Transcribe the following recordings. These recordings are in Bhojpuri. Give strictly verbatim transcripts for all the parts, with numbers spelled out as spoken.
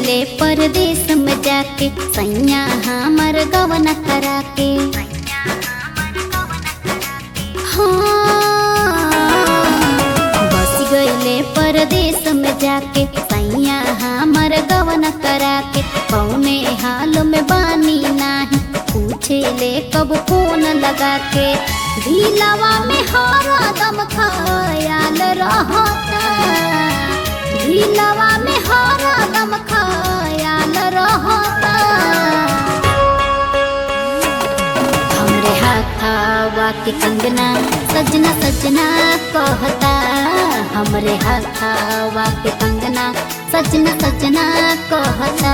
गईले परदेश में जाके सैया हमर गवना करा के। बस गईले परदेश में जाके सैया हमर गवना करा के। कौने हाल में बानी नाही पूछे ले कब फोन लगा के। दिलवा में हरदम ख्याल रहता, दिलवा में हरदम ख्याल रहता। हमरे हाथवा के कंगना सजना सजना कहता, हमरे हाथवा के कंगना सजना सजना कहता।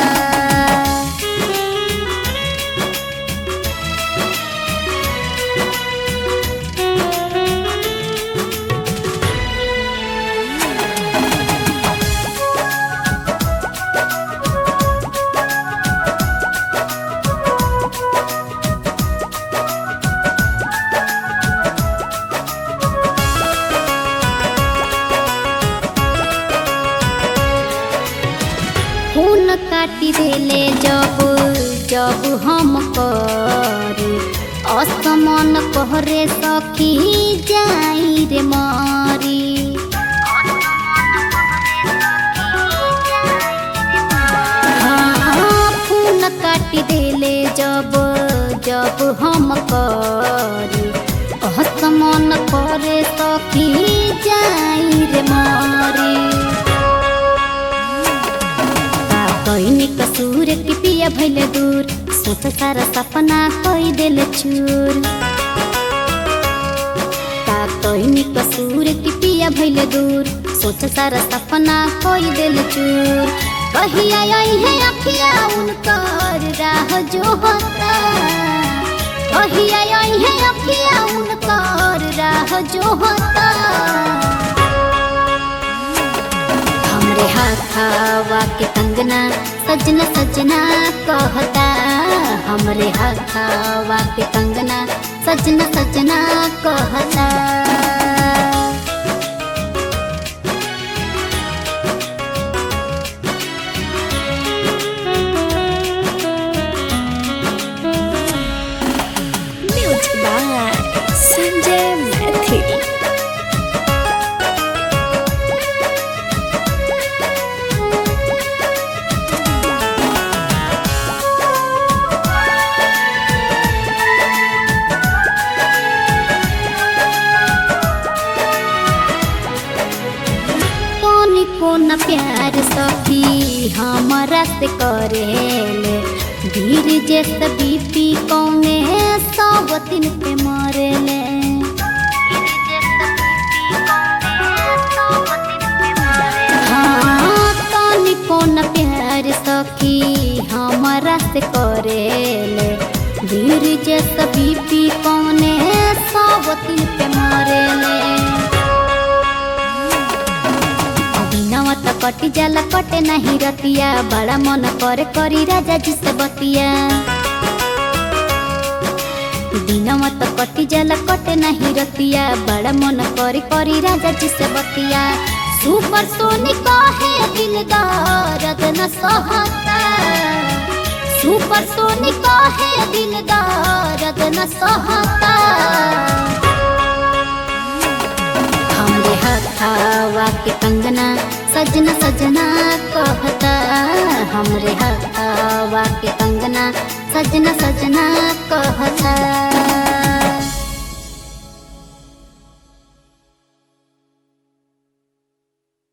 खून काटी देले जब जब हम करे असमन कहरे सखी जाई रे मारी। हाँ, खून काटी देले जब जब हम करे असमन कहरे सखी जाई रे मारी। कईनी कसूर की पिया भइले दूर, सोच सारा सपना कोई दिल चूर। का कईनी कसूर की पिया भइले दूर, सोच सारा सपना कोई दिल चूर। कहिया आई है अखिया उनकर राह जो होता, कहिया आई है अखिया उनकर राह जो होता। हमरे हाथवा के कंगना सजना सजना कहता, हमरे हाथवा के कंगना सजना सजना कहता। Music by Sanjay Maithil. कोना प्यार सखी हमारा से करेले, धीर जैसे बीपी कौने सब दिन पे मरेले। हाँ, तनी कोना प्यार सखी हमारा से करेले, धीर जैसे बीपी कौने सब दिन पे मरेले। कटी जाला कटे नहीं रतिया, बड़ा मन करे करी राजा जी से बतिया। दिनवा तो कटी जाला कटे नहीं रतिया, बड़ा मन करे करी राजा जी से बतिया। सुपर सोनी कहे दिल दर्द न सहता, सुपर सोनी कहे दिल दर्द न सहता। हमरे हाथवा के कंगना सजना सजना कहता, हमरे हाथवा के कंगना सजना सजना कहता।